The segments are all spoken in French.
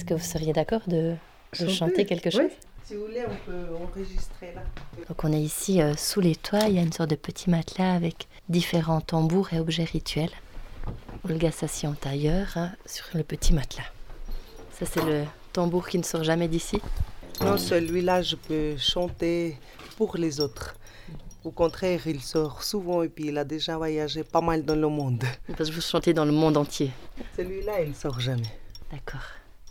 Est-ce que vous seriez d'accord de chanter quelque chose? Oui. Si vous voulez, on peut enregistrer là. Donc on est ici sous les toits, il y a une sorte de petit matelas avec différents tambours et objets rituels. Olga s'assied en tailleur sur le petit matelas. Ça c'est le tambour qui ne sort jamais d'ici. Non, celui-là, je peux chanter pour les autres. Au contraire, il sort souvent et puis il a déjà voyagé pas mal dans le monde. Parce que vous chantez dans le monde entier. Celui-là, il ne sort jamais. D'accord.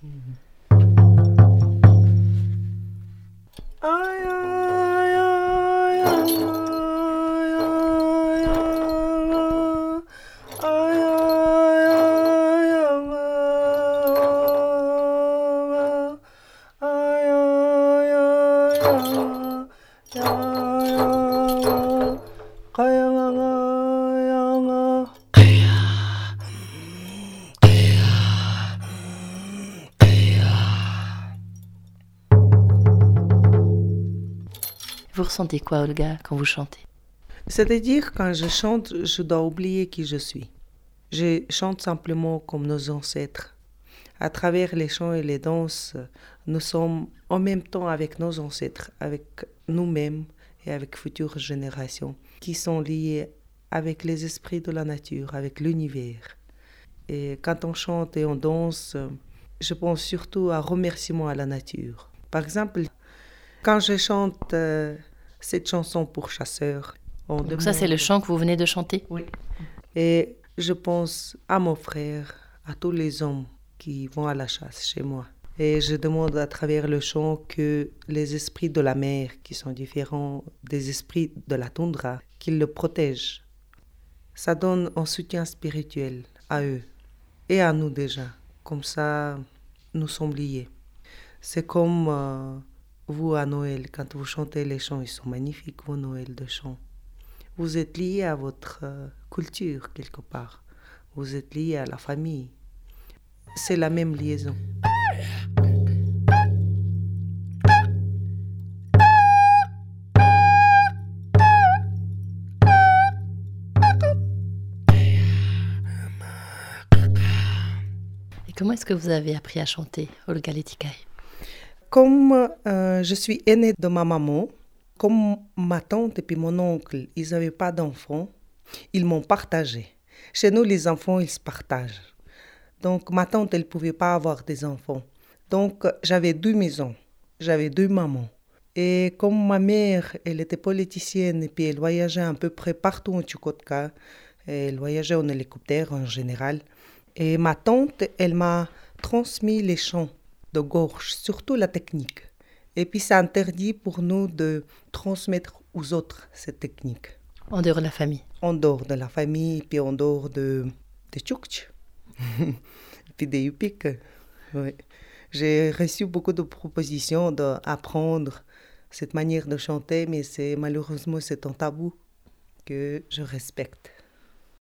Aïe, aïe, aïe, aïe, aïe, aïe, Vous ressentez quoi, Olga, quand vous chantez? C'est-à-dire, quand je chante, je dois oublier qui je suis. Je chante simplement comme nos ancêtres. À travers les chants et les danses, nous sommes en même temps avec nos ancêtres, avec nous-mêmes et avec futures générations qui sont liées avec les esprits de la nature, avec l'univers. Et quand on chante et on danse, je pense surtout à remerciement à la nature. Par exemple, quand je chante cette chanson pour chasseurs, Donc ça c'est le chant que vous venez de chanter? Oui. Et je pense à mon frère, à tous les hommes qui vont à la chasse chez moi. Et je demande à travers le chant que les esprits de la mer, qui sont différents des esprits de la toundra, qu'ils le protègent. Ça donne un soutien spirituel à eux et à nous déjà. Comme ça, nous sommes liés. C'est comme vous à Noël, quand vous chantez les chants, ils sont magnifiques, vos Noëls de chants. Vous êtes liés à votre culture quelque part. Vous êtes liés à la famille. C'est la même liaison. Et comment est-ce que vous avez appris à chanter, Olga Letikaï? Comme je suis aînée de ma maman, comme ma tante et puis mon oncle, ils n'avaient pas d'enfants, ils m'ont partagé. Chez nous, les enfants, ils se partagent. Donc, ma tante, elle ne pouvait pas avoir des enfants. Donc, j'avais 2 maisons, j'avais 2 mamans. Et comme ma mère, elle était politicienne et puis elle voyageait à peu près partout en Tchukotka, elle voyageait en hélicoptère en général. Et ma tante, elle m'a transmis les chants de gorge, surtout la technique. Et puis, c'est interdit pour nous de transmettre aux autres cette technique. En dehors de la famille? En dehors de la famille, puis en dehors des Tchouktch, puis des Yupik. Ouais. J'ai reçu beaucoup de propositions d'apprendre cette manière de chanter, mais malheureusement, c'est un tabou que je respecte.